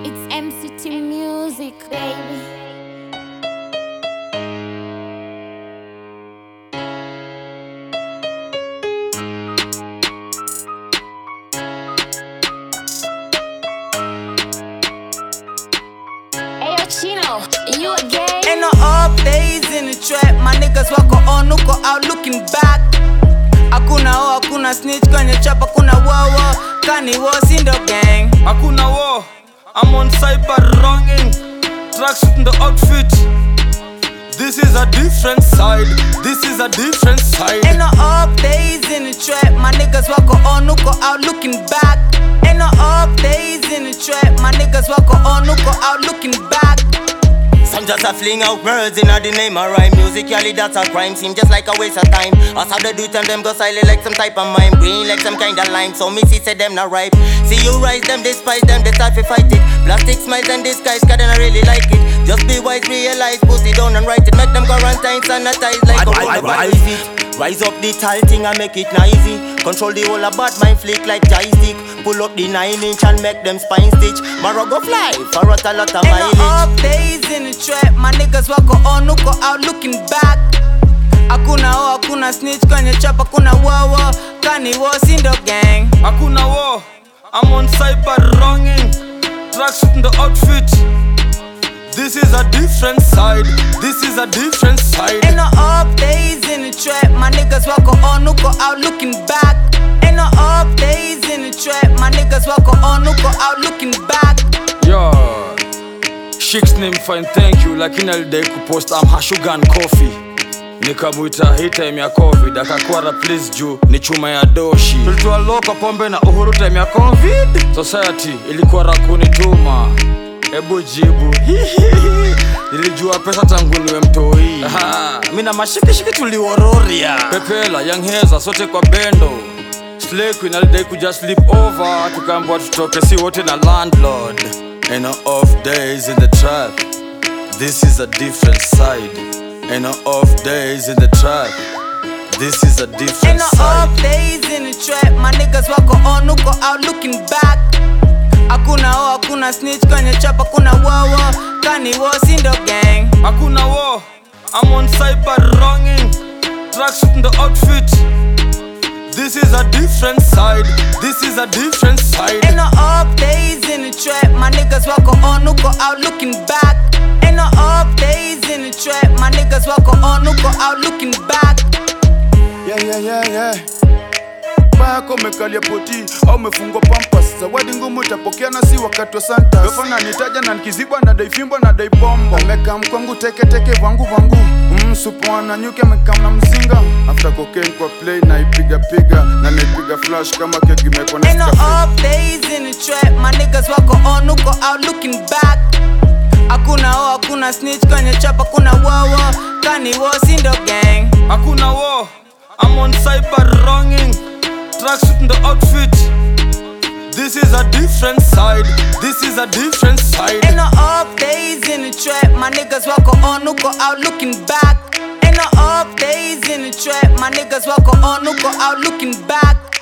It's MCT Music, baby. Ayo Chino, you again? Ain't no off days in the trap. My niggas wako on, nuko out looking back. Hakuna o, hakuna snitch kwenye trap. Hakuna wawa, kani was in the gang. Hakuna war, I'm on cyber wronging. Tracksuit in the outfit. This is a different side. This is a different side. Ain't no off days in the trap. My niggas wako on, nuko out looking back. Ain't no off days in the trap. My niggas wako on, nuko out looking back. Some just a fling out words in the name of rhyme. Musically that's a crime, seem just like a waste of time. Us how they do it and them go silent like some type of mime. Green like some kind of lime, so missy say them not ripe. See you rise them, despise them, they start to fight it. Plastic smiles and disguise, cause they not really like it. Just be wise, realize, pussy down and write it. Make them quarantine, sanitize like a rise it. Rise up the tall thing and make it noisy. Control the whole of bad mind flick like joystick. Pull up the 9-inch and make them spine stitch. Marrow go fly for us a lot of Ain't mileage. no off days in the trap. My niggas wako on, nuko out looking back. Hakuna o, hakuna snitch kwenye trap. Hakuna wawa, kani was in the gang. Hakuna war, I'm on cyber wronging. Tracksuit in the outfit. This is a different side. This is a different side. Ain't no off days in the trap. My niggas wako on, nuko out looking back. Ain't no off days in the trap. My niggas wako on, nuko out looking back. Yo, Shik's name fine, thank you. Lakini alidai kupost I'm Hashugan Coffee. Nikamuita hii time ya COVID. Akakwara please juu ni chuma ya doshi. Tulitoa loka pombe na uhuru time ya COVID. Society ilikuwa rakuni tuma. Ebu jibu. Nilijua pesa tangu niwe mtoi. Mina mashikishiki tuliwororia. Pepela, Young Heza, sote kwa bendo. Slay Queen alidai kuja sleep over. Tukaambiwa tutoke si wote na landlord. Ain't no off days in the trap. This is a different side. Ain't no off days in the trap. This is a Ain't different no side. off days in the trap. My niggas wako on, nuko out looking back. Hakuna o, hakuna snitch kwenye trap. Hakuna wawa, kani was in the gang. Hakuna war, I'm on cyber wronging. Tracksuit in the outfit. This is a different side. This is a different side. Ain't no off days in the trap. My niggas wako on, nuko out looking back. Ain't no off days in the trap. My niggas wako on, nuko out looking back. Yeah. Bako mekalia poti au mefungwa pampas. Zawadi ngumu itapokea na si wakati wa Santa. Yofa na nitaja na nikizibwa na daifimbo na daibombo. Ameka mkwangu teke vangu. Supu wana nyuke amekam na mzinga. After cocaine kwa play na ipiga na naipiga flash kama keki mekwa na Ain't no skafe. off days in the trap. My niggas wako on, nuko out looking back. Hakuna o, hakuna snitch kwenye trap. Hakuna wawa, kani was in the gang. Hakuna war, I'm on cyber wronging. Tracksuit in the outfit. This is a different side. This is a different side. Ain't no off days in the trap. My niggas wako on, nuko out looking back. Ain't no off days in the trap. My niggas wako on, nuko out looking back.